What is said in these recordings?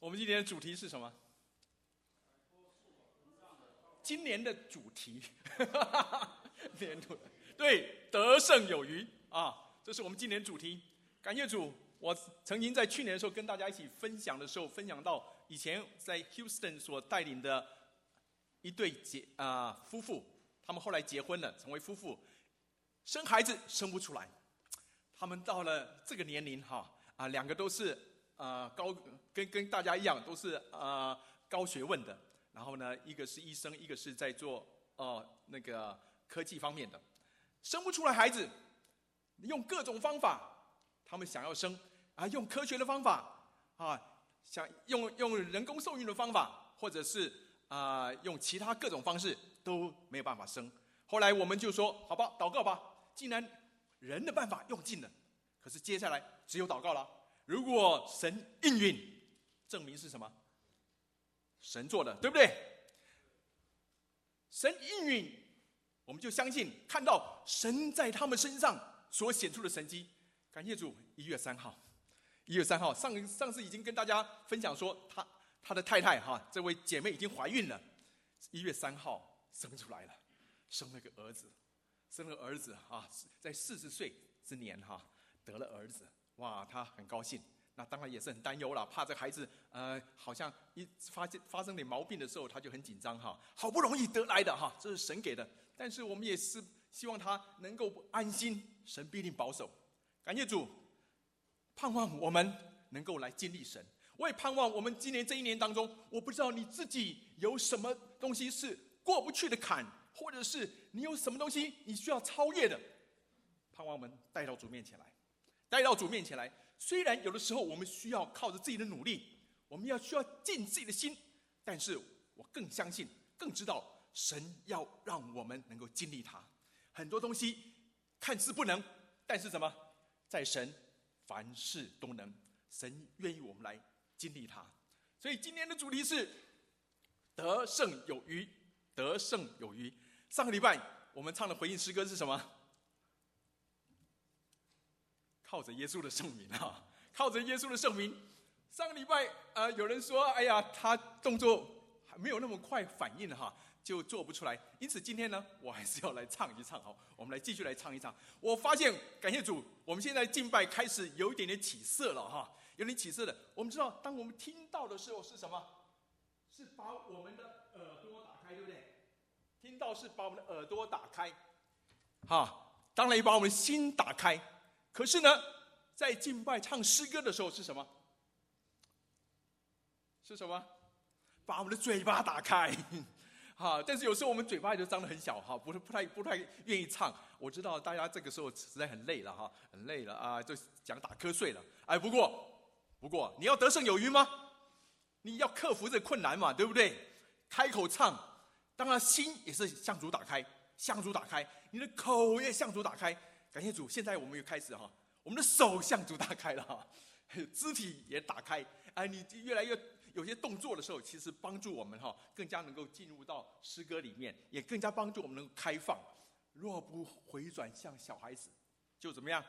我们今年的主题是什么？今年的主题，对，得胜有余啊，这是我们今年主题。感谢主，我曾经在去年的时候跟大家一起分享的时候，分享到以前在 Houston 所带领的一对夫妇，他们后来结婚了，成为夫妇，生孩子生不出来，他们到了这个年龄两个都是跟大家一样，都是高学问的。然后呢，一个是医生，一个是在做那个科技方面的，生不出来孩子，用各种方法，他们想要生用科学的方法想用人工受孕的方法，或者是用其他各种方式都没有办法生。后来我们就说，好吧，祷告吧。既然人的办法用尽了，可是接下来只有祷告了。如果神应允，证明是什么？神做的，对不对？神应允，我们就相信看到神在他们身上所显出的神迹。感谢主，1月3号，上次已经跟大家分享说，他的太太这位姐妹已经怀孕了，1月3号生出来了，生了个儿子，在40岁之年得了儿子，哇，他很高兴。那当然也是很担忧了，怕这孩子好像一发生点毛病的时候，他就很紧张好不容易得来的这是神给的，但是我们也是希望他能够安心，神必定保守。感谢主，盼望我们能够来经历神。我也盼望我们今年这一年当中，我不知道你自己有什么东西是过不去的坎，或者是你有什么东西你需要超越的，盼望我们带到主面前来。虽然有的时候我们需要靠着自己的努力，我们需要尽自己的心，但是我更相信，更知道神要让我们能够经历它。很多东西看似不能，但是什么？在神凡事都能，神愿意我们来经历它。所以今天的主题是得胜有余，得胜有余。上个礼拜我们唱的回应诗歌是什么？靠着耶稣的圣名靠着耶稣的圣名。上个礼拜有人说，哎呀，他动作还没有那么快反应就做不出来。因此今天呢，我还是要来唱一唱我们来继续来唱一唱。我发现感谢主，我们现在敬拜开始有一点点起色了有点起色了。我们知道，当我们听到的时候是什么？是把我们的耳朵打开，对不对？听到是把我们的耳朵打开当然也把我们的心打开。可是呢，在敬拜唱诗歌的时候是什么？把我们的嘴巴打开但是有时候我们嘴巴也就张得很小不太愿意唱。我知道大家这个时候实在很累了就讲打瞌睡了。不过你要得胜有余吗？你要克服这困难嘛，对不对？开口唱，当然心也是向主打开，你的口也向主打开。感谢主，现在我们又开始我们的手向主打开了肢体也打开你越来越有些动作的时候，其实帮助我们更加能够进入到诗歌里面，也更加帮助我们能够开放。若不回转像小孩子，就怎么样？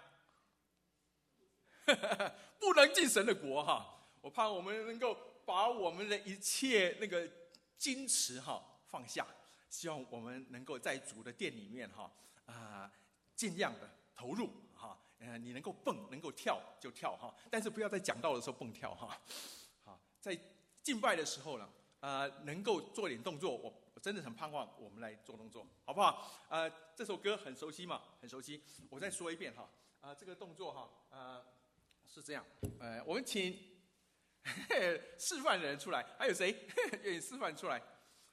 不能进神的国我怕我们能够把我们的一切那个矜持放下，希望我们能够在主的殿里面尽量的投入你能够蹦能够跳就跳但是不要在讲道的时候蹦跳在敬拜的时候呢能够做点动作，我真的很盼望我们来做动作，好不好？这首歌很熟悉嘛，很熟悉。我再说一遍这个动作是这样。我们请示范的人出来，还有谁愿意示范出来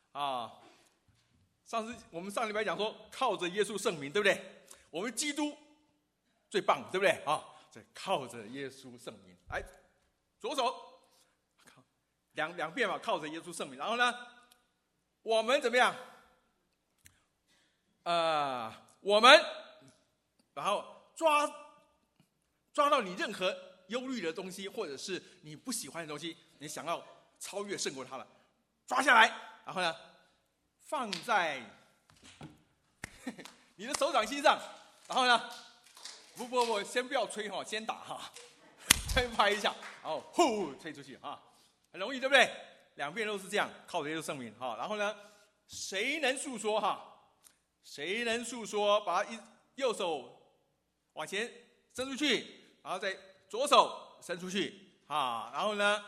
我们上礼拜讲说靠着耶稣圣名，对不对？我们基督最棒，对不对靠着耶稣圣名，来，左手两遍嘛，靠着耶稣圣名。然后呢，我们怎么样？我们然后抓到你任何忧虑的东西，或者是你不喜欢的东西，你想要超越胜过它了，抓下来，然后呢，放在你的手掌心上。然后呢，先不要吹先打先拍一下，然后呼吹出去很容易，对不对？两边都是这样，靠着耶稣圣名哈。然后呢，谁能诉说哈？谁能诉说？把右手往前伸出去，然后再左手伸出去啊。然后呢，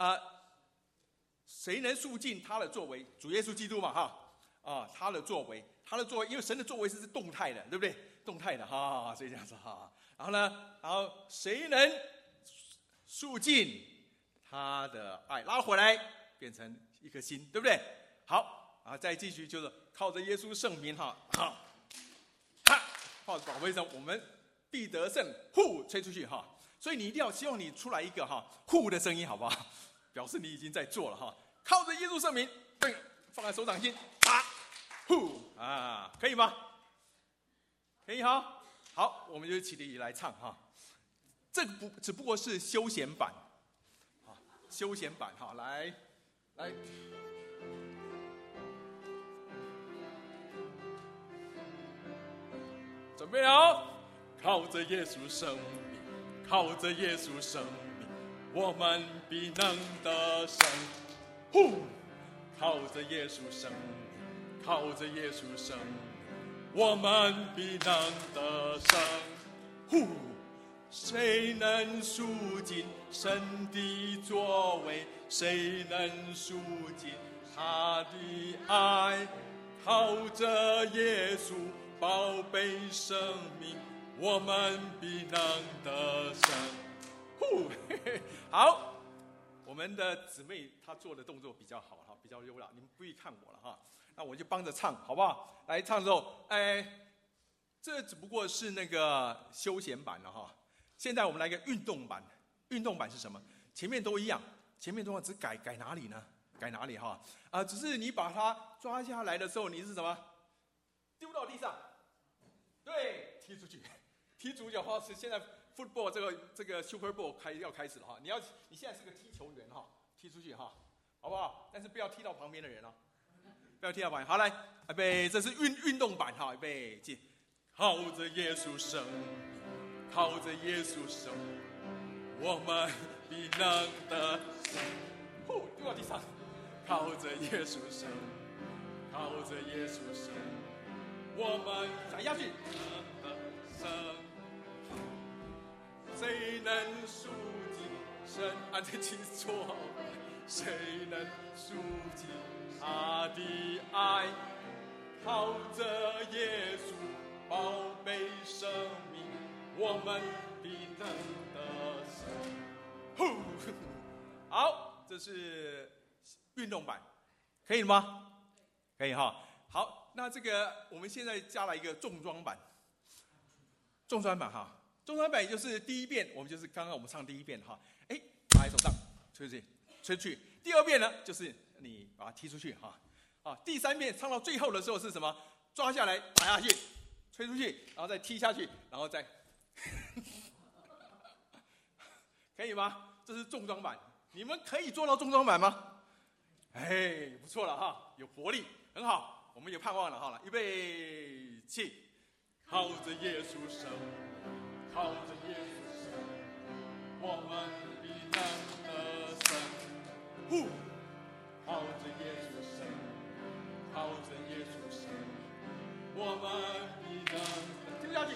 谁能述尽他的作为？主耶稣基督嘛哈他的作为，因为神的作为是动态的，对不对？动态的哈，所以这样子哈。然后呢，谁能述尽他的爱？拉回来变成一颗心，对不对？好，然后再继续就是靠着耶稣圣名哈，靠着宝贝声，我们必得胜，呼吹出去哈。所以你一定要希望你出来一个呼的声音，好不好？表示你已经在做了哈。靠着耶稣圣名，放在手掌心，呼可以吗？可以哈。好，我们就起立来唱哈。这个只不过是休闲版，休闲版哈，来，准备好，靠着耶稣生命，靠着耶稣生命，我们必能得胜。呼，靠着耶稣生命，靠着耶稣生命，我们必能得胜。呼，谁能述尽神的作为？谁能述尽他的爱？靠着耶稣宝贝生命，我们必能得胜。好，我们的姊妹她做的动作比较好哈，比较优雅，你们不必看我了哈。那我就帮着唱，好不好？来唱的时候，这只不过是那个休闲版了哈。现在我们来个运动版，运动版是什么？前面都一样，前面都只改哪里呢？改哪里哈？只是你把它抓下来的时候，你是什么？丢到地上，对，踢出去。踢足球哈是现在 football 这个 Super Bowl 要开始了哈。你现在是个踢球员哈，踢出去哈，好不好？但是不要踢到旁边的人哦，不要踢到旁边。好，来，预备，这是运动版哈，预备，起，靠着耶稣生命，靠着耶稣生命，我们必能得胜。丢到地上，靠着耶稣生命，靠着耶稣生命，我们踩下去能得胜。谁能述尽神爱的情作？谁能述尽他的爱？靠着耶稣宝贝生命，我们必能得胜。好，这是运动版，可以吗？可以哈。好，那这个我们现在加了一个重装版，重装版哈。重装版也就是第一遍，我们就是刚刚我们唱第一遍哈，拿在手上，吹出去，吹出去。第二遍呢，就是你把它踢出去哈，第三遍唱到最后的时候是什么？抓下来，打下去，吹出去，然后再踢下去，然后再，可以吗？这是重装版，你们可以做到重装版吗？不错了哈，有活力，很好，我们有盼望了哈。预备起，靠着耶稣生。靠着耶稣生，我们必能得胜。靠着耶稣生，靠着耶稣生，我们必能听下去。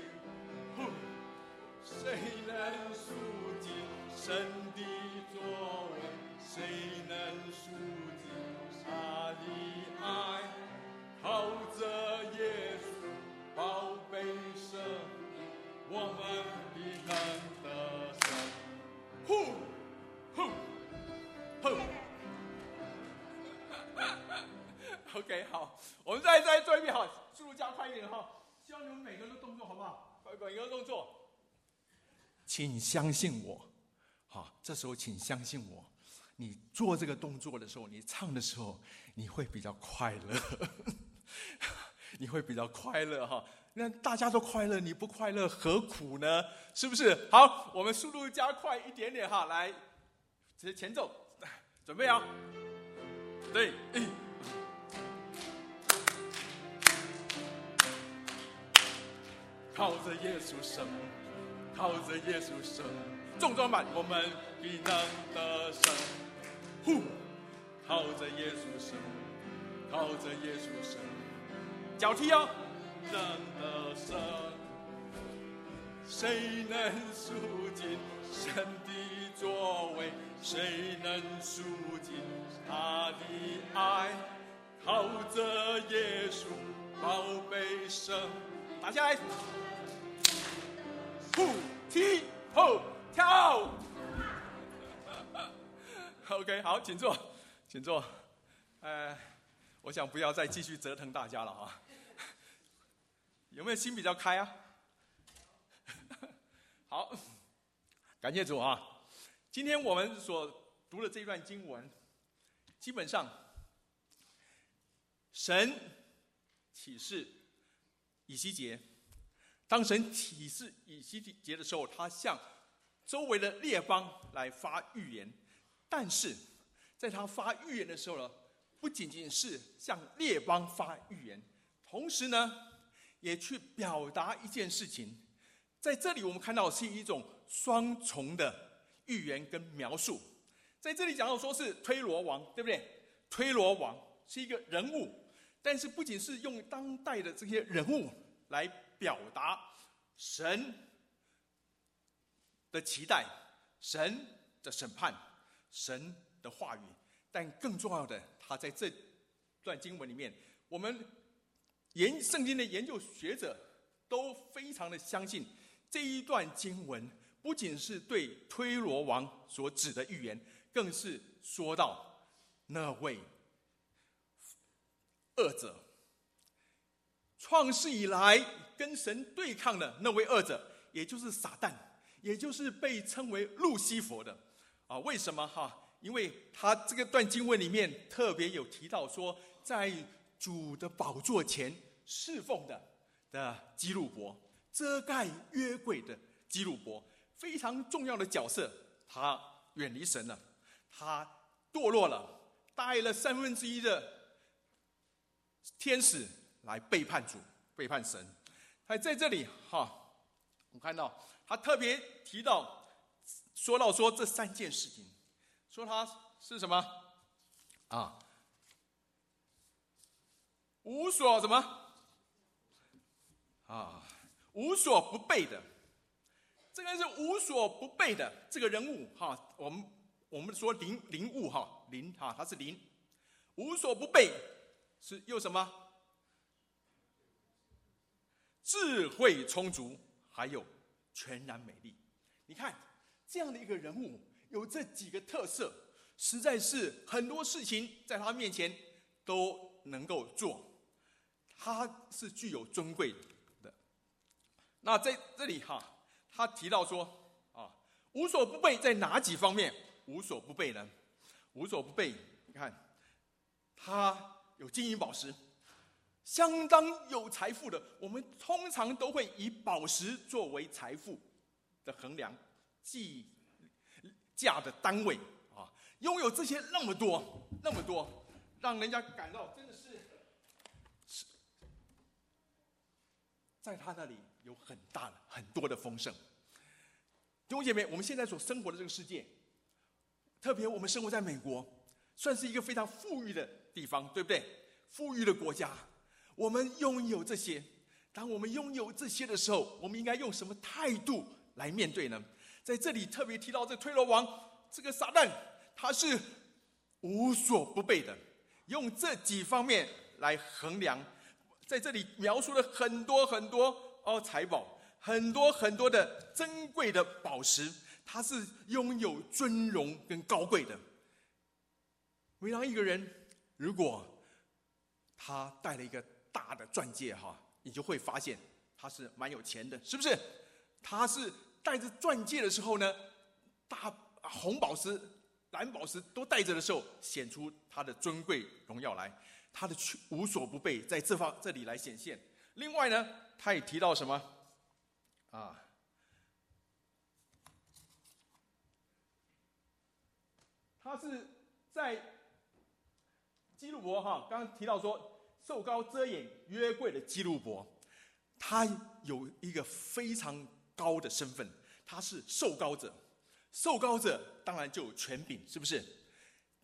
谁能述尽神的作为？谁能述尽他的爱？靠着耶稣宝贝生命，我们必能得胜。OK， 好，我们再做一遍哈，速度加快一点哈，希望你们每个人都动作好不好？每个人动作，请相信我，好，这时候请相信我，你做这个动作的时候，你唱的时候，你会比较快乐，你会比较快乐哈。那大家都快乐，你不快乐何苦呢？是不是？好，我们速度加快一点点哈，来，前奏，准备啊，对，靠着耶稣生，靠着耶稣生，重装版我们必能得胜。 呼，靠着耶稣生，靠着耶稣生，脚踢哦，人的生，谁能赎尽神的作为？谁能赎尽他的爱？靠着耶稣宝贝生，打下来，呼踢后跳。OK， 好，请坐，请坐。我想不要再继续折腾大家了啊。有没有心比较开啊？好，感谢主啊！今天我们所读的这一段经文，基本上神启示以西结，当神启示以西结的时候，他向周围的列邦来发预言。但是在他发预言的时候呢，不仅仅是向列邦发预言，同时呢，也去表达一件事情。在这里我们看到是一种双重的预言跟描述。在这里讲到说是推罗王，对不对？推罗王是一个人物，但是不仅是用当代的这些人物来表达神的期待、神的审判、神的话语，但更重要的，他在这段经文里面，我们圣经的研究学者都非常的相信，这一段经文不仅是对推罗王所指的预言，更是说到那位恶者，创世以来跟神对抗的那位恶者，也就是撒旦，也就是被称为路西佛的啊。为什么哈？因为他这个段经文里面特别有提到说，在主的宝座前侍奉的基路伯，遮盖约柜的基路伯，非常重要的角色。他远离神了，他堕落了，带了1/3的天使来背叛主，背叛神。还在这里哈，我看到他特别提到，说到说这3件事情，说他是什么啊？无所什么啊？无所不备的。这个是无所不备的这个人物哈，我们说灵物哈，灵哈，他是灵，无所不备是又什么？智慧充足，还有全然美丽。你看这样的一个人物，有这几个特色，实在是很多事情在他面前都能够做，他是具有尊贵的。那在这里哈，他提到说啊，无所不备在哪几方面？无所不备呢？无所不备，你看他有金银宝石，相当有财富的。我们通常都会以宝石作为财富的衡量计价的单位啊。拥有这些那么多，让人家感到真的是在他那里有很多的丰盛。弟兄姐妹，我们现在所生活的这个世界，特别我们生活在美国，算是一个非常富裕的地方，对不对？富裕的国家，我们拥有这些。当我们拥有这些的时候，我们应该用什么态度来面对呢？在这里特别提到这推罗王，这个撒旦，他是无所不备的，用这几方面来衡量。在这里描述了很多财宝，很多的珍贵的宝石，他是拥有尊荣跟高贵的。每当一个人如果他戴了一个大的钻戒哈，你就会发现他是蛮有钱的，是不是？他是戴着钻戒的时候呢，大红宝石、蓝宝石都戴着的时候，显出他的尊贵荣耀来。他的无所不备，在这里来显现。另外呢，他也提到什么啊？他是在基路伯哈，刚刚提到说受膏遮掩约柜的基路伯，他有一个非常高的身份，他是受膏者。受膏者当然就有权柄，是不是？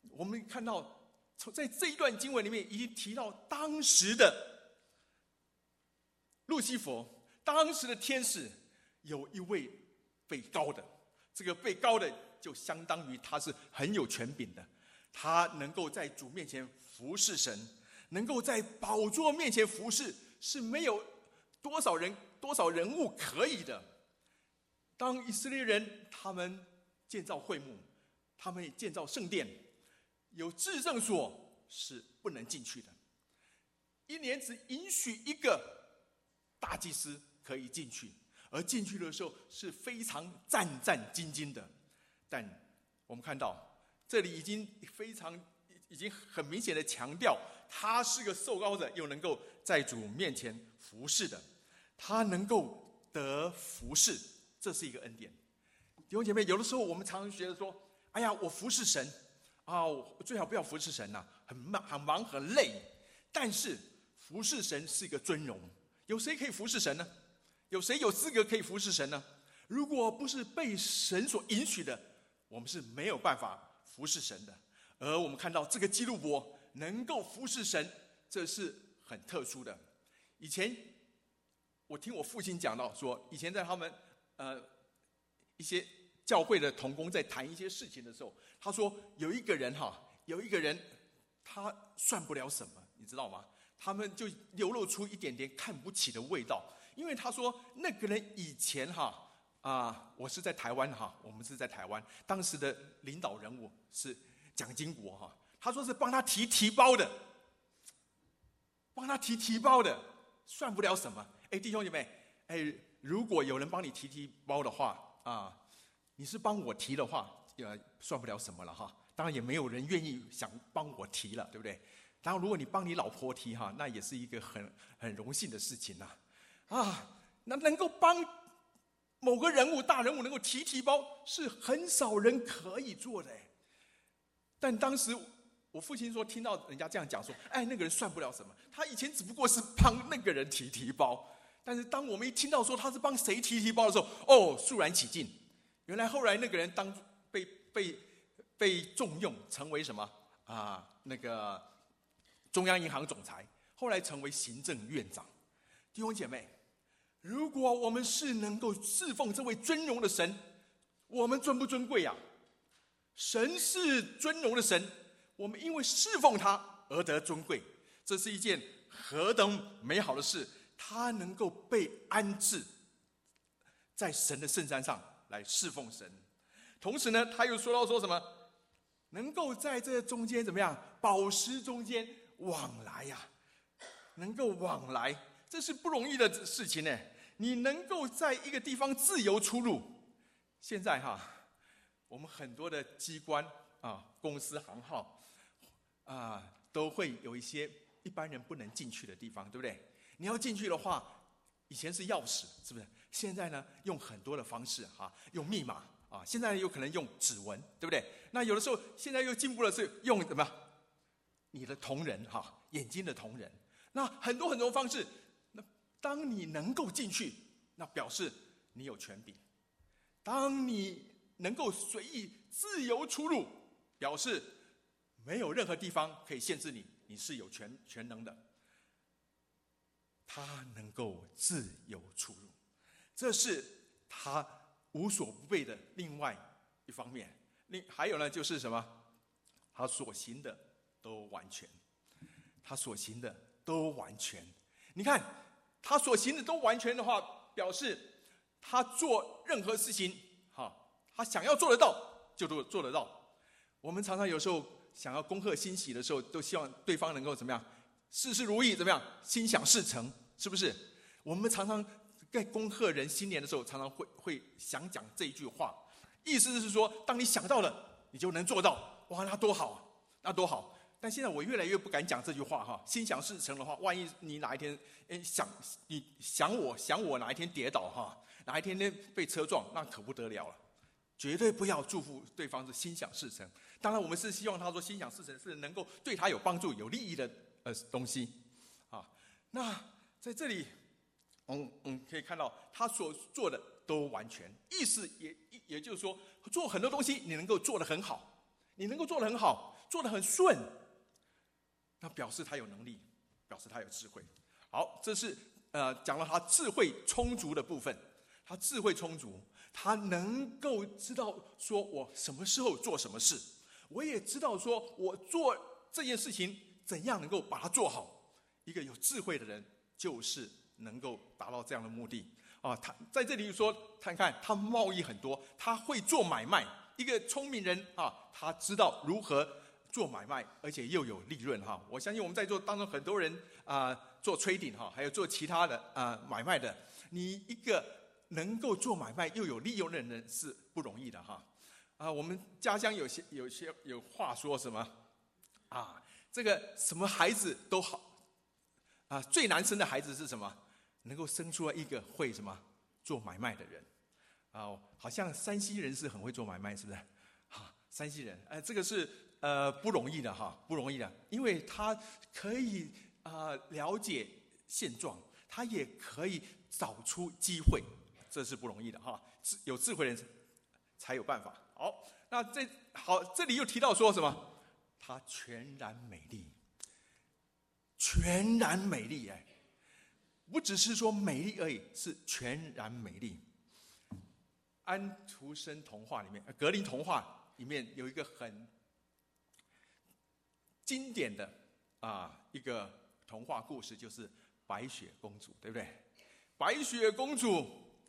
我们看到在这一段经文里面已经提到当时的路西弗，当时的天使有一位被膏的，这个被膏的就相当于他是很有权柄的，他能够在主面前服侍神，能够在宝座面前服侍，是没有多少人物可以的。当以色列人他们建造会幕，他们建造圣殿，有至圣所是不能进去的，一年只允许一个大祭司可以进去，而进去的时候是非常战战兢兢的。但我们看到这里已经很明显的强调，他是个受膏者，又能够在主面前服侍的，他能够得服侍，这是一个恩典。弟兄姐妹，有的时候我们常常觉得说，哎呀，我服侍神啊，我最好不要服侍神啊，很忙很累。但是服侍神是一个尊荣，有谁可以服侍神呢？有谁有资格可以服侍神呢？如果不是被神所允许的，我们是没有办法服侍神的。而我们看到这个基路伯能够服侍神，这是很特殊的。以前我听我父亲讲到说，以前在他们一些教会的同工在谈一些事情的时候，他说有一个人他算不了什么，你知道吗？他们就流露出一点点看不起的味道，因为他说那个人以前我是在台湾我们是在台湾，当时的领导人物是蒋经国他说是帮他提包的，算不了什么。弟兄姐妹，如果有人帮你提包的话你是帮我提的话，算不了什么了当然也没有人愿意想帮我提了，对不对？当然如果你帮你老婆提那也是一个很荣幸的事情那能够帮某个大人物能够提包，是很少人可以做的。但当时我父亲说，听到人家这样讲说，那个人算不了什么，他以前只不过是帮那个人提包。但是当我们一听到说他是帮谁提包的时候，肃然起敬。原来后来那个人被重用，成为什么那个中央银行总裁，后来成为行政院长。弟兄姐妹，如果我们是能够侍奉这位尊荣的神，我们尊不尊贵呀？神是尊荣的神，我们因为侍奉他而得尊贵，这是一件何等美好的事！他能够被安置在神的圣山上来侍奉神。同时呢，他又说到说什么？能够在这中间怎么样？宝石中间往来能够往来，这是不容易的事情呢。你能够在一个地方自由出入。现在我们很多的机关公司行号都会有一些一般人不能进去的地方，对不对？你要进去的话，以前是钥匙，是不是？现在呢，用很多的方式用密码现在有可能用指纹，对不对？那有的时候现在又进步了，是用什么？你的瞳仁眼睛的瞳仁。那很多方式。那当你能够进去，那表示你有权柄；当你能够随意自由出入，表示没有任何地方可以限制你，你是有全能的。他能够自由出入，这是他无所不备的另外一方面。还有呢，就是什么？他所行的都完全，他所行的都完全。你看，他所行的都完全的话，表示他做任何事情他想要做得到就都做得到。我们常常有时候想要恭贺欣喜的时候，都希望对方能够怎么样？事事如意，怎么样？心想事成，是不是？我们常常在恭贺人新年的时候，常常会想讲这一句话，意思是说，当你想到了，你就能做到。哇，那多好，那多好！但现在我越来越不敢讲这句话心想事成的话，万一你哪一天想我哪一天跌倒哪一天被车撞，那可不得了了。绝对不要祝福对方是心想事成。当然，我们是希望他说心想事成是能够对他有帮助、有利益的东西那在这里，我们可以看到他所做的都完全，意思也就是说，做很多东西你能够做得很好， 你能够做得很好，做得很顺，那表示他有能力，表示他有智慧。好，这是讲了他智慧充足的部分。他智慧充足，他能够知道说我什么时候做什么事，我也知道说我做这件事情怎样能够把它做好。一个有智慧的人就是能够达到这样的目的啊。他在这里说，看看他贸易很多，他会做买卖。一个聪明人啊，他知道如何做买卖，而且又有利润哈。我相信我们在座当中很多人做trading哈，还有做其他的买卖的，你一个能够做买卖又有利润的人是不容易的哈。我们家乡有话说什么这个什么孩子都好最难生的孩子是什么？能够生出来一个会什么做买卖的人好像山西人是很会做买卖，是不是？山西人这个是不容易的哈，不容易的，因为他可以了解现状，他也可以找出机会，这是不容易的哈。有智慧人才有办法。好，那这里又提到说什么？她全然美丽，全然美丽不只是说美丽而已，是全然美丽。安徒生童话里面，格林童话里面有一个很经典的一个童话故事，就是白雪公主，对不对？白雪公主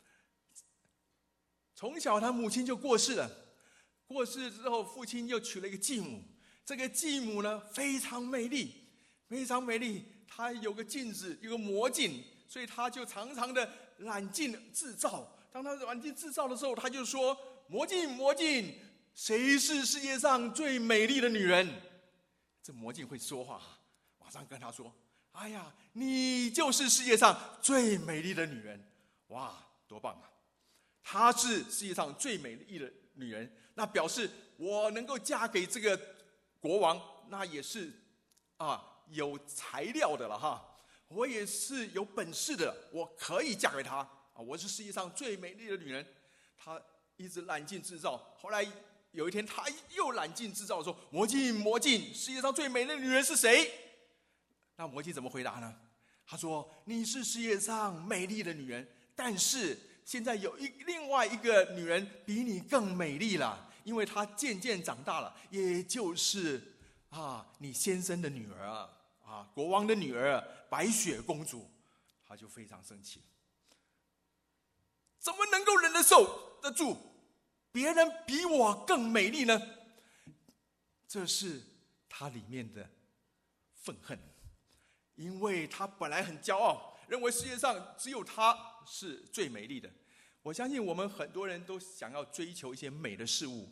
从小她母亲就过世了，过世之后父亲又娶了一个继母，这个继母呢非常美丽，非常美丽，她有个镜子，有个魔镜，所以她就常常的揽镜自照。当她揽镜自照的时候，她就说：魔镜魔镜，谁是世界上最美丽的女人？这魔镜会说话，马上跟她说：哎呀，你就是世界上最美丽的女人。哇，多棒啊！她是世界上最美丽的女人，那表示我能够嫁给这个国王，那也是有材料的了哈。我也是有本事的，我可以嫁给他我是世界上最美丽的女人。她一直揽镜自照，后来有一天她又揽镜自照说：魔镜魔镜，世界上最美丽的女人是谁？那魔镜怎么回答呢？他说：你是世界上美丽的女人，但是现在有另外一个女人比你更美丽了，因为她渐渐长大了，也就是你先生的女儿国王的女儿白雪公主。她就非常生气，怎么能够忍得受得住别人比我更美丽呢？这是她里面的愤恨，因为她本来很骄傲，认为世界上只有她是最美丽的。我相信我们很多人都想要追求一些美的事物，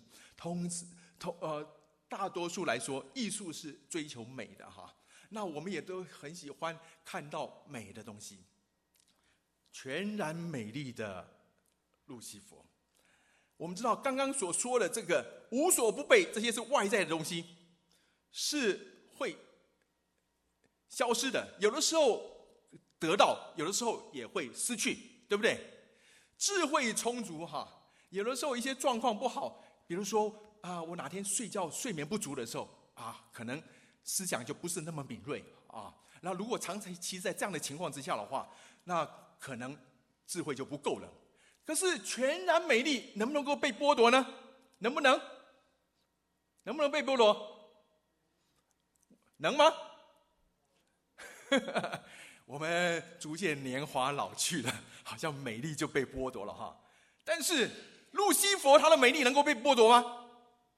大多数来说，艺术是追求美的哈。那我们也都很喜欢看到美的东西。全然美丽的路西佛，我们知道刚刚所说的这个无所不备，这些是外在的东西，是会消失的，有的时候得到，有的时候也会失去，对不对？智慧充足有的时候一些状况不好，比如说我哪天睡眠不足的时候可能思想就不是那么敏锐那如果长期在这样的情况之下的话，那可能智慧就不够了。可是全然美丽能不能够被剥夺呢？能不能被剥夺？能吗？我们逐渐年华老去了，好像美丽就被剥夺了但是路西佛他的美丽能够被剥夺吗？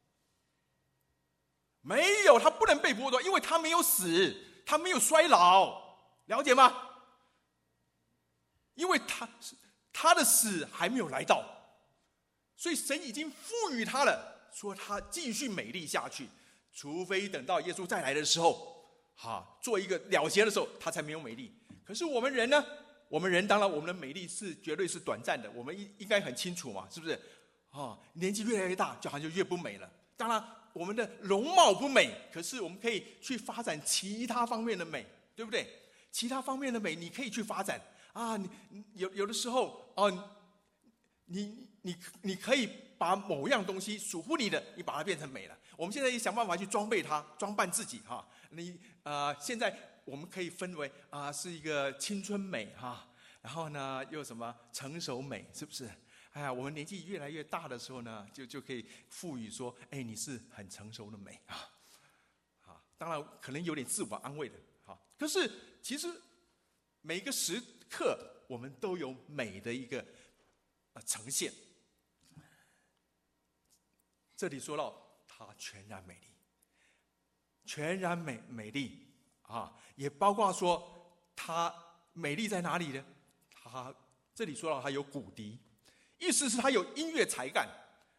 没有，他不能被剥夺，因为他没有死，他没有衰老，了解吗？因为他的死还没有来到，所以神已经赋予他了，说他继续美丽下去，除非等到耶稣再来的时候做一个了结的时候，他才没有美丽。可是我们人呢？我们人当然我们的美丽是绝对是短暂的，我们应该很清楚嘛，是不是？年纪越来越大，就好像越不美了。当然我们的容貌不美，可是我们可以去发展其他方面的美，对不对？其他方面的美你可以去发展有的时候你可以把某样东西属乎你的，你把它变成美了。我们现在也想办法去装备它，装扮自己哈。现在我们可以分为是一个青春美哈，然后呢又什么成熟美，是不是？哎呀，我们年纪越来越大的时候呢，就可以赋予说，哎，你是很成熟的美啊。当然可能有点自我安慰的哈。可是其实每一个时刻，我们都有美的一个呈现。这里说到它全然美丽，全然美丽啊，也包括说它美丽在哪里呢？它这里说到它有骨笛，意思是它有音乐才干。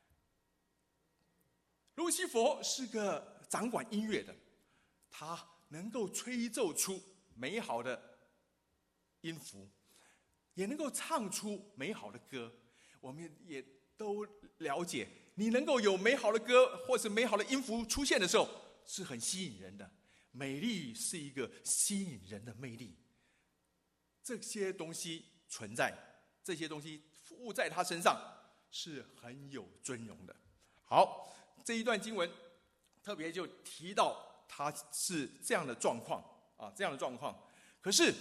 路西佛是个掌管音乐的，他能够吹奏出美好的音符，也能够唱出美好的歌。我们也都了解，你能够有美好的歌或是美好的音符出现的时候，是很吸引人的。美丽是一个吸引人的魅力，这些东西存在，这些东西附在他身上是很有尊荣的。好，这一段经文特别就提到他是这样的状况啊，这样的状况。可是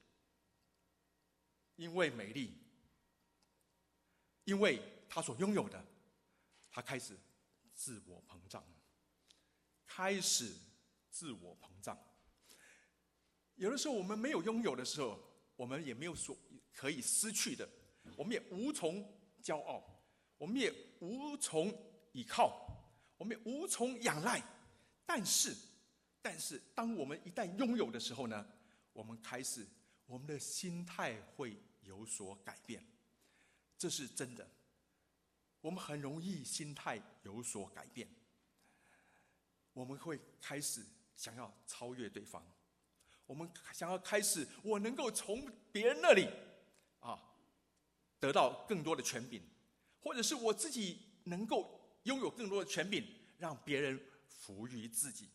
因为美丽，因为他所拥有的，他开始自我膨胀，开始自我膨胀。有的时候我们没有拥有的时候，我们也没有所可以失去的，我们也无从骄傲，我们也无从倚靠，我们也无从仰赖。但是当我们一旦拥有的时候呢，我们的心态会有所改变，这是真的。我们很容易心态有所改变，我们会开始想要超越对方，我们想要开始，我能够从别人那里得到更多的权柄，或者是我自己能够拥有更多的权柄，让别人服于自己。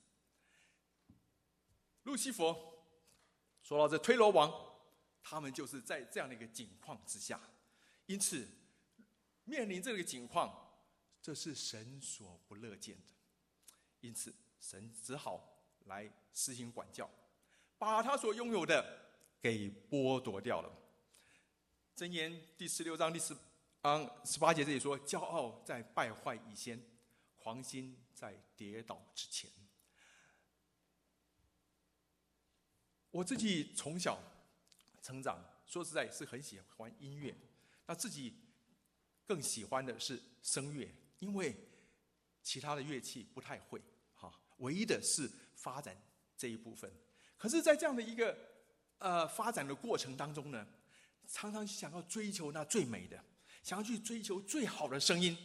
路西佛说到这推罗王，他们就是在这样的一个境况之下，因此面临这个境况，这是神所不乐见的。因此神只好来施行管教，把他所拥有的给剥夺掉了。箴言第16章第18节这里说，骄傲在败坏以先，狂心在跌倒之前。我自己从小成长，说实在是很喜欢音乐，那自己更喜欢的是声乐，因为其他的乐器不太会，唯一的是发展这一部分。可是在这样的一个发展的过程当中呢，常常想要追求那最美的，想要去追求最好的声音，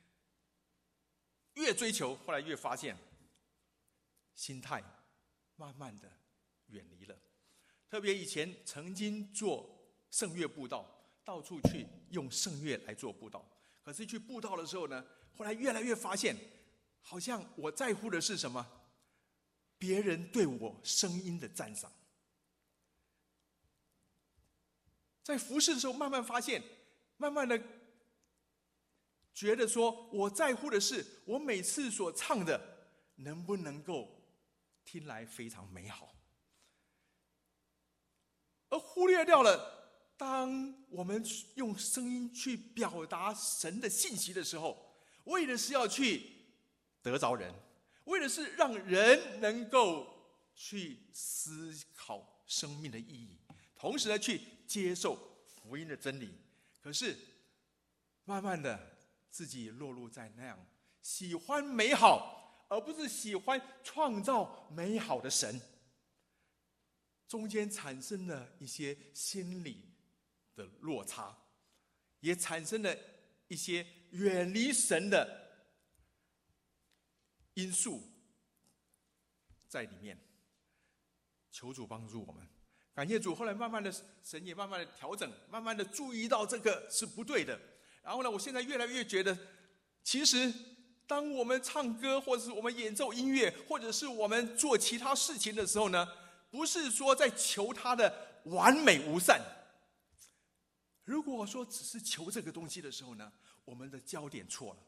越追求后来越发现心态慢慢的远离了。特别以前曾经做圣乐布道，到处去用圣乐来做布道，可是去布道的时候呢，后来越来越发现，好像我在乎的是什么？别人对我声音的赞赏。在服侍的时候慢慢发现，慢慢的觉得说，我在乎的是我每次所唱的能不能够听来非常美好，而忽略掉了当我们用声音去表达神的信息的时候，为的是要去得着人，为的是让人能够去思考生命的意义，同时呢去接受福音的真理。可是慢慢的自己落入在那样喜欢美好，而不是喜欢创造美好的神，中间产生了一些心理的落差，也产生了一些远离神的因素在里面。求主帮助我们，感谢主。后来慢慢的，神也慢慢的调整，慢慢的注意到这个是不对的。然后呢，我现在越来越觉得，其实当我们唱歌，或者是我们演奏音乐，或者是我们做其他事情的时候呢，不是说在求它的完美无善。如果说只是求这个东西的时候呢，我们的焦点错了，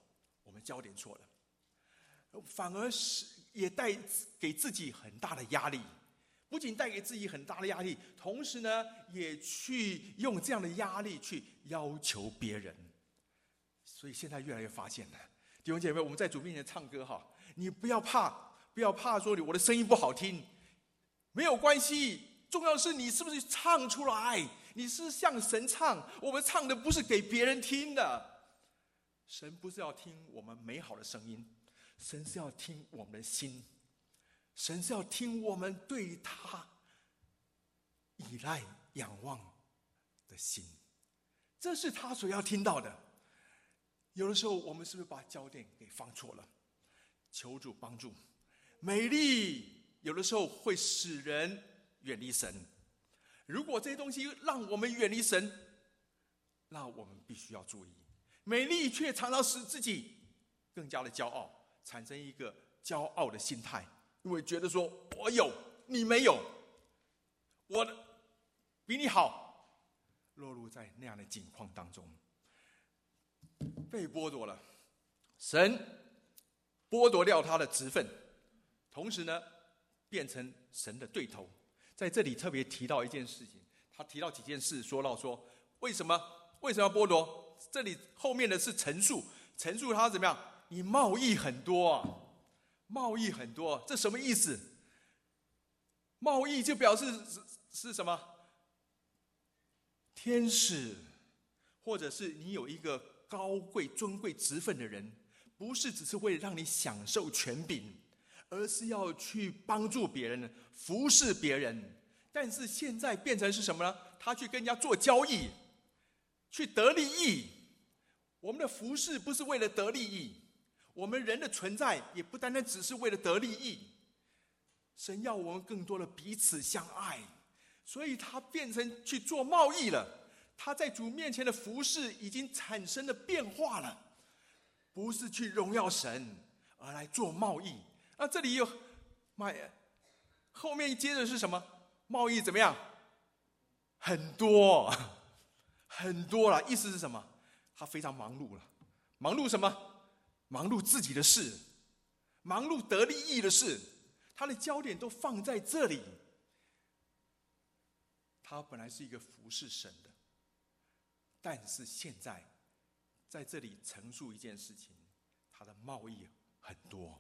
我们焦点错了，反而是也带给自己很大的压力。不仅带给自己很大的压力，同时呢，也去用这样的压力去要求别人。所以现在越来越发现了，弟兄姐妹，我们在主面前唱歌哈，你不要怕，不要怕说我的声音不好听，没有关系，重要的是你是不是唱出来，你是向神唱，我们唱的不是给别人听的。神不是要听我们美好的声音，神是要听我们的心，神是要听我们对他依赖仰望的心，这是他所要听到的。有的时候我们是不是把焦点给放错了？求主帮助。美丽有的时候会使人远离神，如果这些东西让我们远离神，那我们必须要注意。美丽却常常使自己更加的骄傲，产生一个骄傲的心态，因为觉得说我有你没有，我比你好，落入在那样的境况当中，被剥夺了，神剥夺掉他的职分，同时呢变成神的对头。在这里特别提到一件事情，他提到几件事，说到说为什么要剥夺？这里后面的是陈述他怎么样？你贸易很多啊，贸易很多，这什么意思？贸易就表示是什么？天使，或者是你有一个高贵尊贵职分的人，不是只是为了让你享受权柄，而是要去帮助别人，服侍别人。但是现在变成是什么呢？他去跟人家做交易，去得利益。我们的服侍不是为了得利益，我们人的存在也不单单只是为了得利益。神要我们更多的彼此相爱，所以他变成去做贸易了。他在主面前的服侍已经产生了变化了，不是去荣耀神，而来做贸易。那这里有后面接着是什么？贸易怎么样？很多了，意思是什么？他非常忙碌了，忙碌什么？忙碌自己的事，忙碌得利益的事，他的焦点都放在这里。他本来是一个服侍神的，但是现在在这里陈述一件事情，他的贸易很多，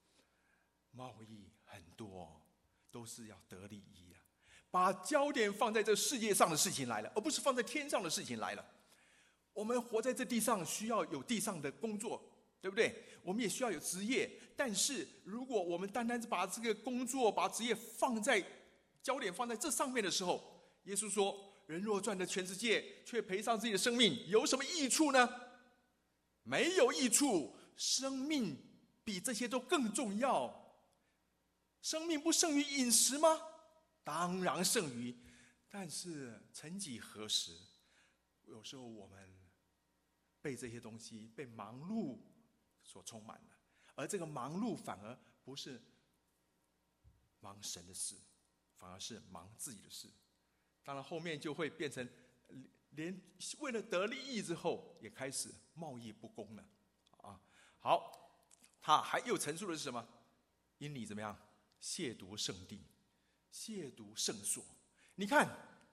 都是要得利益啊，把焦点放在这世界上的事情来了，而不是放在天上的事情来了。我们活在这地上，需要有地上的工作，对不对？我们也需要有职业，但是如果我们单单把这个工作、把职业焦点放在这上面的时候，耶稣说：“人若赚得全世界，却赔上自己的生命，有什么益处呢？没有益处。生命比这些都更重要。生命不胜于饮食吗？当然胜于。但是曾几何时，有时候我们被这些东西、被忙碌所充满了，而这个忙碌反而不是忙神的事，反而是忙自己的事。当然后面就会变成连为了得利益之后，也开始贸易不公了啊！好，他还又陈述的是什么？因你怎么样亵渎圣地，亵渎圣所。你看，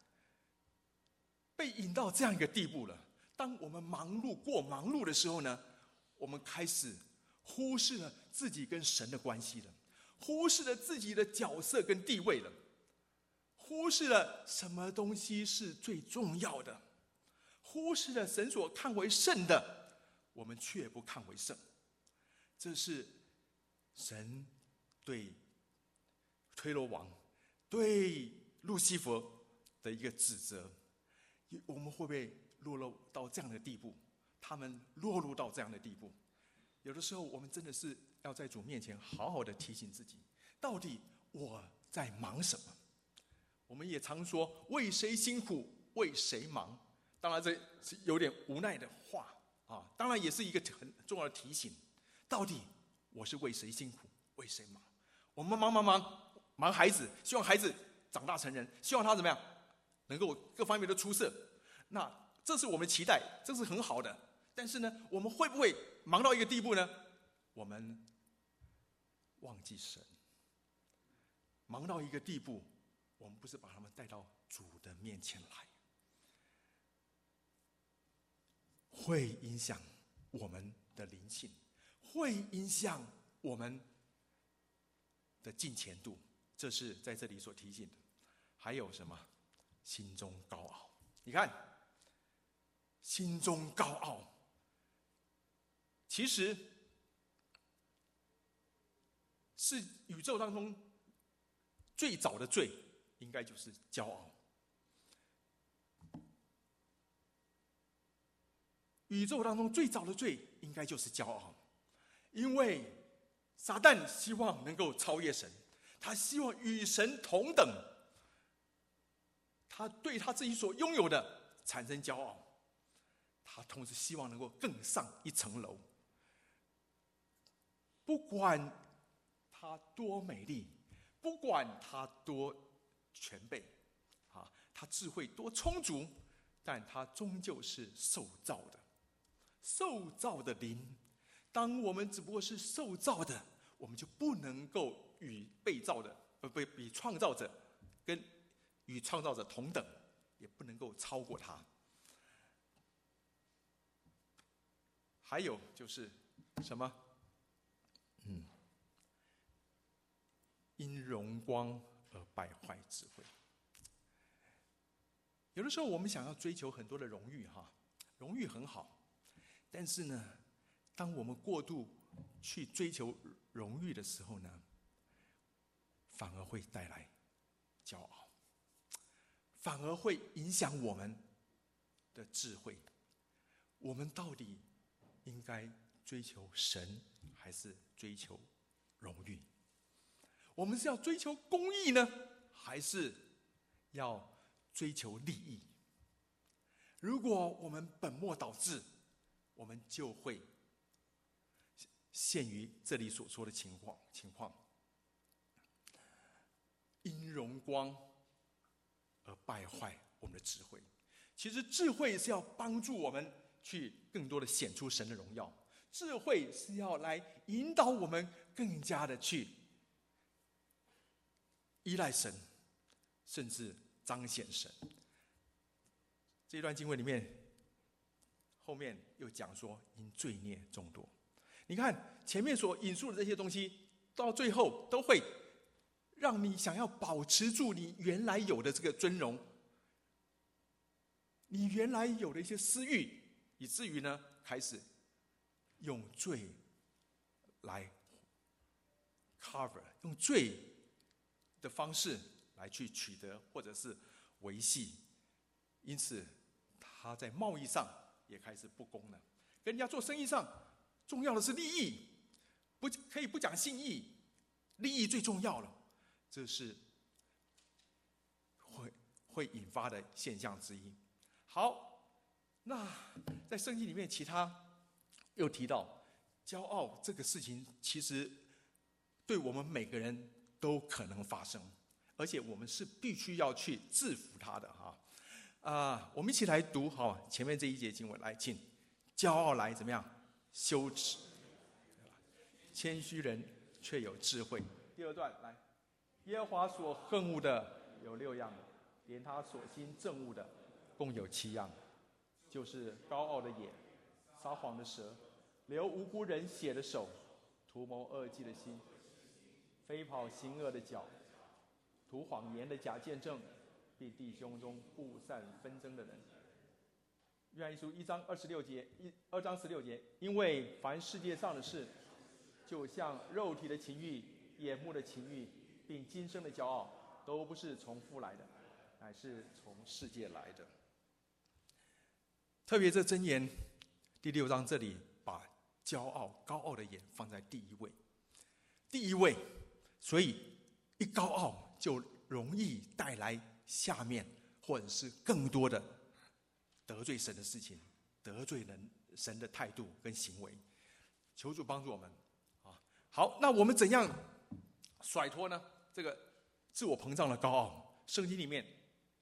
被引到这样一个地步了。当我们忙碌的时候呢，我们开始忽视了自己跟神的关系了，忽视了自己的角色跟地位了，忽视了什么东西是最重要的，忽视了神所看为圣的，我们却不看为圣。这是神对推罗王、对路西弗的一个指责。我们会不会落入到这样的地步？他们落入到这样的地步。有的时候我们真的是要在主面前好好的提醒自己，到底我在忙什么？我们也常说为谁辛苦为谁忙，当然这是有点无奈的话啊，当然也是一个很重要的提醒。到底我是为谁辛苦为谁忙？我们忙孩子，希望孩子长大成人，希望他怎么样能够各方面都出色，那这是我们期待，这是很好的。但是呢，我们会不会忙到一个地步呢，我们忘记神。忙到一个地步，我们不是把他们带到主的面前来，会影响我们的灵性，会影响我们的敬虔度，这是在这里所提醒的。还有什么？心中高傲。你看，心中高傲，其实是宇宙当中最早的罪，应该就是骄傲。宇宙当中最早的罪，应该就是骄傲，因为撒旦希望能够超越神，他希望与神同等，他对他自己所拥有的产生骄傲，他同时希望能够更上一层楼。不管他多美丽，不管他多全备，他智慧多充足，但他终究是受造的。受造的灵，当我们只不过是受造的，我们就不能够与被造的，比创造者跟与创造者同等，也不能够超过他。还有就是什么？因荣光而败坏智慧。有的时候我们想要追求很多的荣誉，荣誉很好，但是呢，当我们过度去追求荣誉的时候呢，反而会带来骄傲，反而会影响我们的智慧。我们到底应该追求神，还是追求荣誉？我们是要追求公义呢，还是要追求利益？如果我们本末倒置，我们就会陷于这里所说的情况，因荣光而败坏我们的智慧。其实智慧是要帮助我们去更多的显出神的荣耀，智慧是要来引导我们更加的去依赖神，甚至彰显神。这段经文里面后面又讲说，因罪孽众多。你看前面所引述的这些东西，到最后都会让你想要保持住你原来有的这个尊荣，你原来有的一些私欲，以至于呢开始用罪来 cover， 用罪的方式来去取得或者是维系，因此他在贸易上也开始不公了。跟人家做生意上，重要的是利益，不可以不讲信义，利益最重要了。这是会引发的现象之一。好，那在圣经里面，其他又提到骄傲这个事情，其实对我们每个人都可能发生，而且我们是必须要去制服它的我们一起来读前面这一节经文，来，请。骄傲来怎么样？羞耻。谦虚人却有智慧。第二段来，耶和华所恨恶的有6样，连他所心憎恶的共有7样，就是高傲的眼、撒谎的舌、流无辜人血的手、图谋恶计的心、飞跑行恶的脚、图谎言的假见证，并弟兄中布散纷争的人。约翰一书2章16节，因为凡世界上的事，就像肉体的情欲、眼目的情欲，并今生的骄傲，都不是从父来的，乃是从世界来的。特别这箴言第6章这里，把骄傲、高傲的眼放在第一位，所以一高傲就容易带来下面或者是更多的得罪神的事情，得罪神的态度跟行为。求主帮助我们。好，那我们怎样甩脱呢？这个自我膨胀的高傲，圣经里面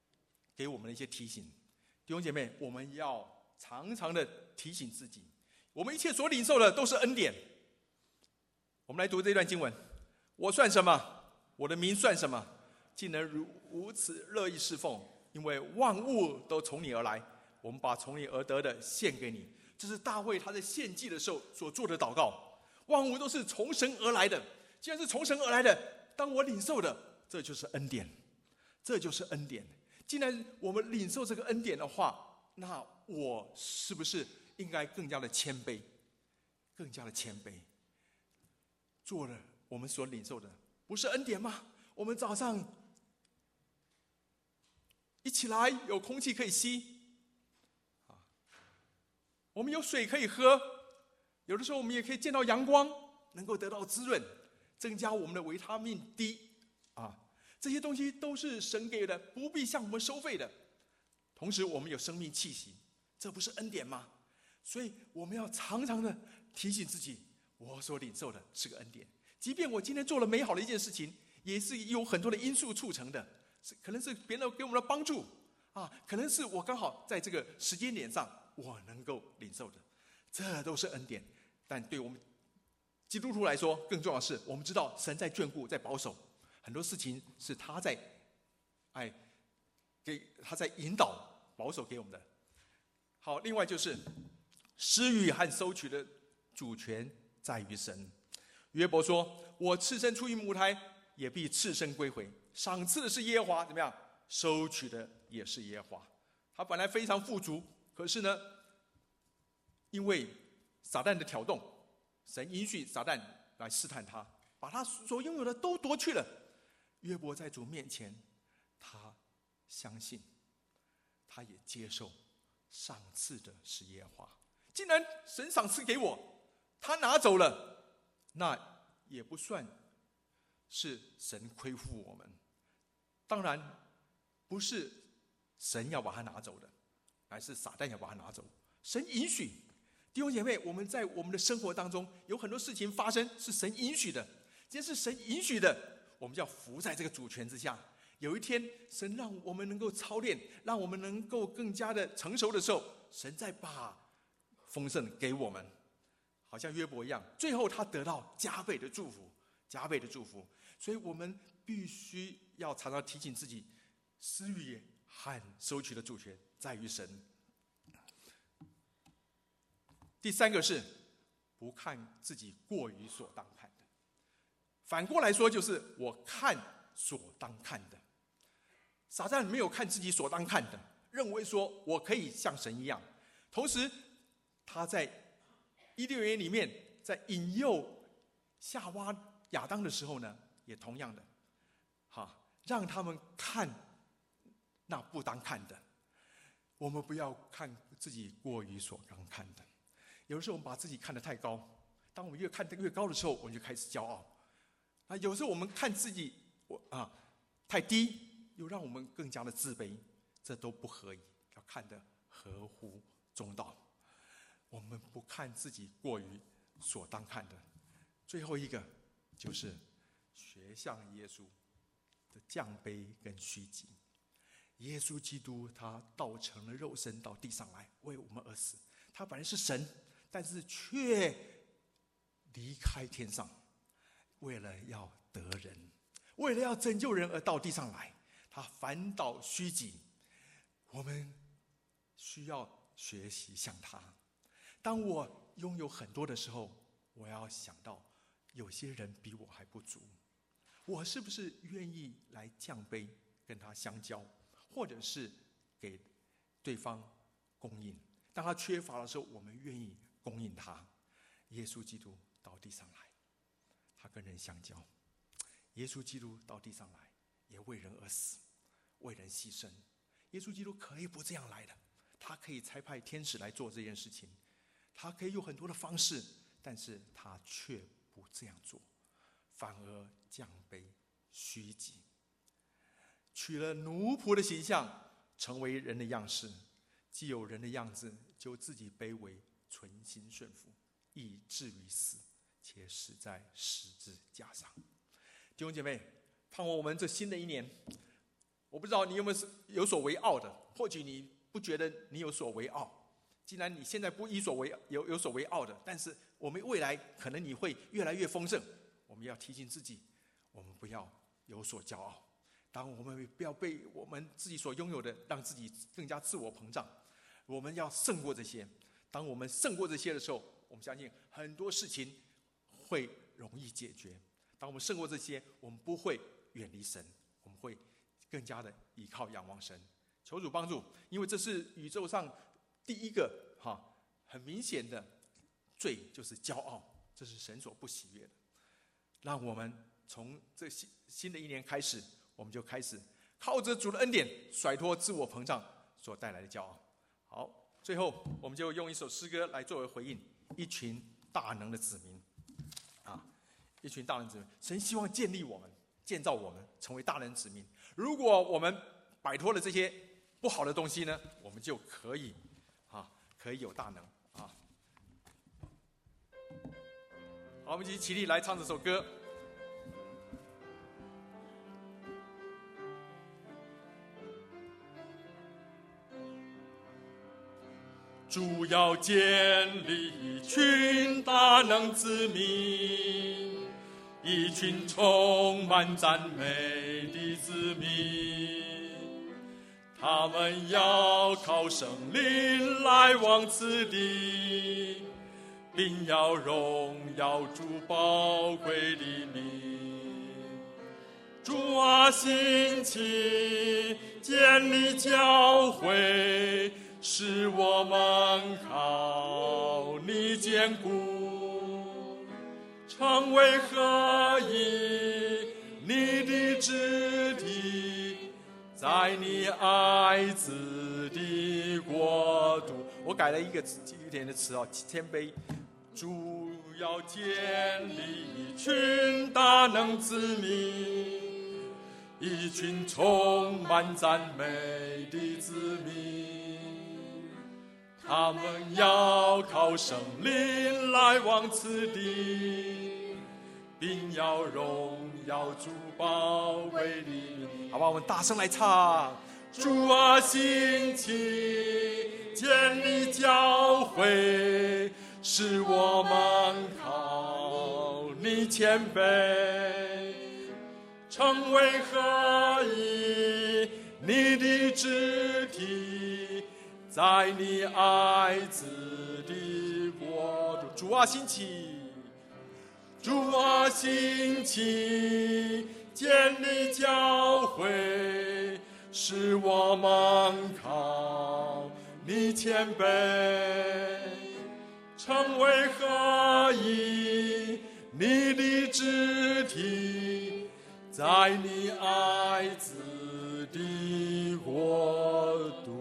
给我们的一些提醒。弟兄姐妹，我们要常常的提醒自己， 我们一切所领受的都是恩典。我们来读这段经文：我算什么？我的名算什么？竟能如此乐意侍奉，因为万物都从你而来，我们把从你而得的献给你。这是大卫他在献祭的时候所做的祷告。万物都是从神而来的，既然是从神而来的，当我领受的，这就是恩典，这就是恩典。既然我们领受这个恩典的话，那我是不是应该更加的谦卑，更加的谦卑？做了我们所领受的，不是恩典吗？我们早上一起来有空气可以吸，我们有水可以喝，有的时候我们也可以见到阳光，能够得到滋润，增加我们的维他命 D 这些东西都是神给的，不必向我们收费的。同时我们有生命气息，这不是恩典吗？所以我们要常常的提醒自己，我所领受的是个恩典。即便我今天做了美好的一件事情，也是有很多的因素促成的，可能是别人给我们的帮助可能是我刚好在这个时间点上我能够领受的，这都是恩典。但对我们基督徒来说，更重要的是我们知道神在眷顾，在保守，很多事情是他在引导保守给我们的。好，另外就是施予和收取的主权在于神。约伯说，我赤身出于母胎，也必赤身归回。赏赐的是耶和华，怎么样？收取的也是耶和华。他本来非常富足，可是呢，因为撒旦的挑动，神允许撒旦来试探他，把他所拥有的都夺去了。约伯在主面前，他相信，他也接受赏赐的是耶和华。既然神赏赐给我，他拿走了，那也不算是神亏负我们。当然不是神要把它拿走的，乃是撒旦要把它拿走。神允许。弟兄姐妹，我们在我们的生活当中有很多事情发生是神允许的，既然是神允许的，我们就要服在这个主权之下。有一天神让我们能够操练，让我们能够更加的成熟的时候，神再把丰盛给我们，好像约伯一样，最后他得到加倍的祝福，加倍的祝福。所以我们必须要常常提醒自己，施予和收取的主权在于神。第三个是不看自己过于所当看的，反过来说就是我看所当看的。撒旦没有看自己所当看的，认为说我可以像神一样。同时他在伊甸园里面在引诱夏娃亚当的时候呢，也同样的让他们看那不当看的。我们不要看自己过于所当看的。有的时候我们把自己看得太高，当我们越看得越高的时候，我们就开始骄傲。有时候我们看自己太低，又让我们更加的自卑，这都不合宜，要看得合乎中道。我们不看自己过于所当看的。最后一个就是学像耶稣的降卑跟虚己。耶稣基督他道成了肉身到地上来，为我们而死。他本来是神，但是却离开天上，为了要得人，为了要拯救人而到地上来，他反倒虚己。我们需要学习像他。当我拥有很多的时候，我要想到有些人比我还不足，我是不是愿意来降卑跟他相交，或者是给对方供应。当他缺乏的时候，我们愿意供应他。耶稣基督到地上来，他跟人相交。耶稣基督到地上来，也为人而死，为人牺牲。耶稣基督可以不这样来的，他可以差派天使来做这件事情，他可以有很多的方式，但是他却不这样做，反而降卑虚己，取了奴仆的形象，成为人的样式。既有人的样子，就自己卑微，存心顺服，以至于死，且死在十字架上。弟兄姐妹，盼望我们这新的一年，我不知道你有没有所为傲的，或许你不觉得你有所为傲， 既然你现在不有所为傲的，但是我们未来可能你会越来越丰盛。我们要提醒自己，我们不要有所骄傲。当我们不要被我们自己所拥有的让自己更加自我膨胀，我们要胜过这些。当我们胜过这些的时候，我们相信很多事情会容易解决。当我们胜过这些，我们不会远离神，我们会更加的依靠仰望神。求主帮助，因为这是宇宙上第一个很明显的罪，就是骄傲，这是神所不喜悦的。让我们从这新的一年开始，我们就开始靠着主的恩典，甩脱自我膨胀所带来的骄傲。好，最后我们就用一首诗歌来作为回应。一群大能的子民，一群大能子民，神希望建立我们，建造我们，成为大能子民。如果我们摆脱了这些不好的东西呢，我们就可以有大能啊。好，我们一起起立来唱这首歌。主要建立一群大能子民，一群充满赞美的子民，他们要靠圣灵来往此地，并要荣耀主宝贵的名。主啊，兴起建立教会，使我们靠你坚固，成为合一，你的肢体，在你爱子的国度。我改了一点的词谦卑。主要建立一群大能子民，一群充满赞美的子民，他们要靠圣灵来往此地，并要荣耀主宝贵的名。好吧，我们大声来唱。主啊，兴起建立教会，使我们靠你谦卑，成为合一，你的肢体，在你爱子的国度。主啊，兴起，主啊，兴起建立教会，使我们靠你谦卑，成为合一，你的肢体，在你爱子的国度。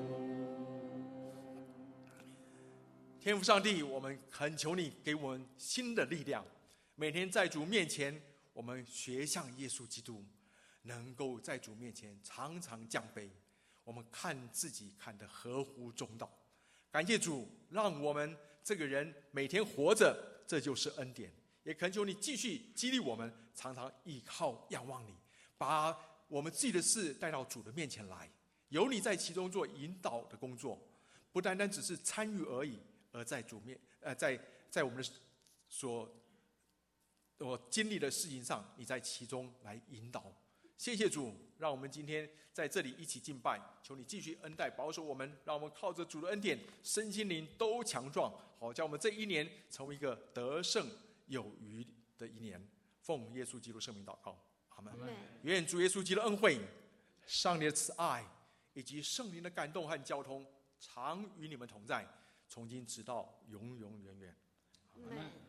天父上帝，我们恳求你给我们新的力量，每天在主面前，我们学像耶稣基督，能够在主面前常常降卑，我们看自己看得合乎中道。感谢主，让我们这个人每天活着，这就是恩典。也恳求你继续激励我们，常常依靠仰望你，把我们自己的事带到主的面前来，由你在其中做引导的工作，不单单只是参与而已，而在主面在我们的所经历的事情上，你在其中来引导。谢谢主，让我们今天在这里一起敬拜，求你继续恩待保守我们，让我们靠着主的恩典，身心灵都强壮，好叫我们这一年成为一个得胜有余的一年。奉耶稣基督圣名祷告，阿们。愿主耶稣基督的恩惠、上帝的慈爱以及圣灵的感动和交通，常与你们同在，从今直到永永远远。阿们。